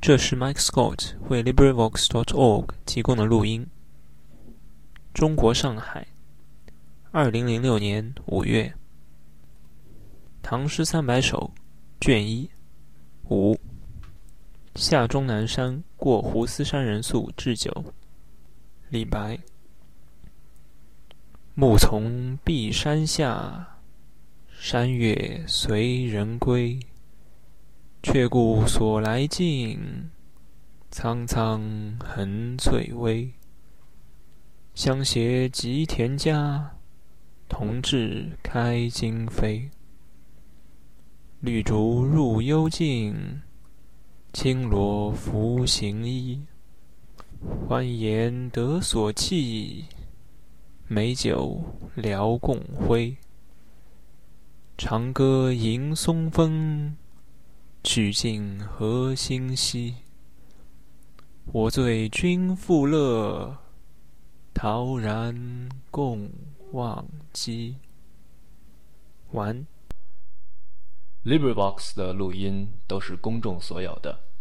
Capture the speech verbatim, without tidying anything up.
这是 Mike Scott 为 LibriVox dot org 提供的录音。中国上海，二零零六年五月。唐诗三百首，卷一，五。下终南山，过胡思山人宿，置酒。李白。暮从碧山下，山月随人归。却顾所来径，苍苍痕翠微。相携及田家，同至开荆扉。绿竹入幽径，青萝拂行衣。欢颜得所憩，美酒聊共挥。长歌迎松风，曲尽何星稀。我醉君复乐，陶然共忘机。完。 LibriVox 的录音都是公众所有的。